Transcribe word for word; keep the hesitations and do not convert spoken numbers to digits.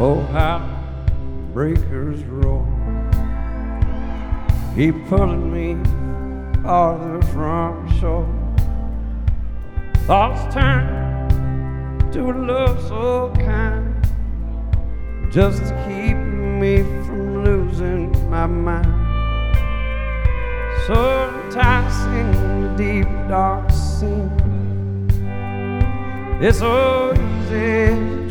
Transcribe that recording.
Oh, how breakers roll. He pulling me farther from shore. Thoughts turn to a love so kind, just to keep me from losing my mind. So enticing, the deep dark scene. It's so easy to